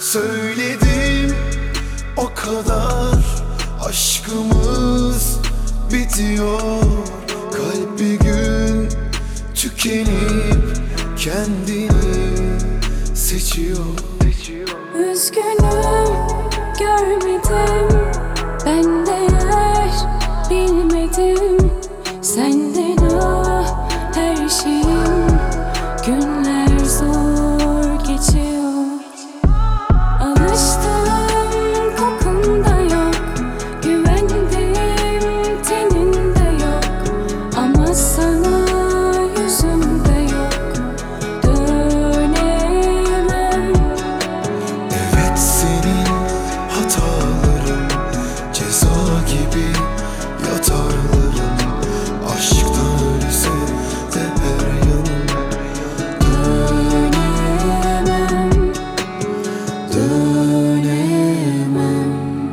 Söyledim o kadar, aşkımız bitiyor. Kalp bir gün tükenip kendini seçiyor. Üzgünüm, görmedim, ben değer bilmedim. Senden her şeyim, günler zor geçiyor. Alıştım, kokunda yok, güvendim, teninde yok. Ama sana yüzümde yok, dönemem. Evet, senin hataların ceza gibi yatarların. Aşktan ölse de her yanım Dönemem, dönemem.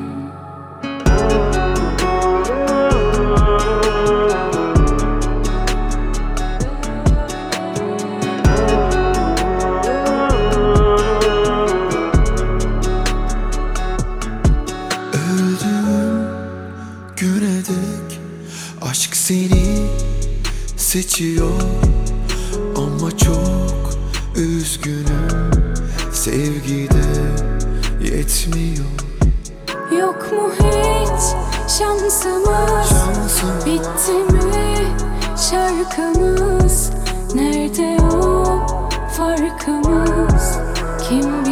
öldüğüm güne dek aşk seni seçiyor. Ama çok üzgünüm, sevgide yetmiyor. Yok mu hiç şansımız? Bitti mi şarkımız? Nerede o farkımız? Kim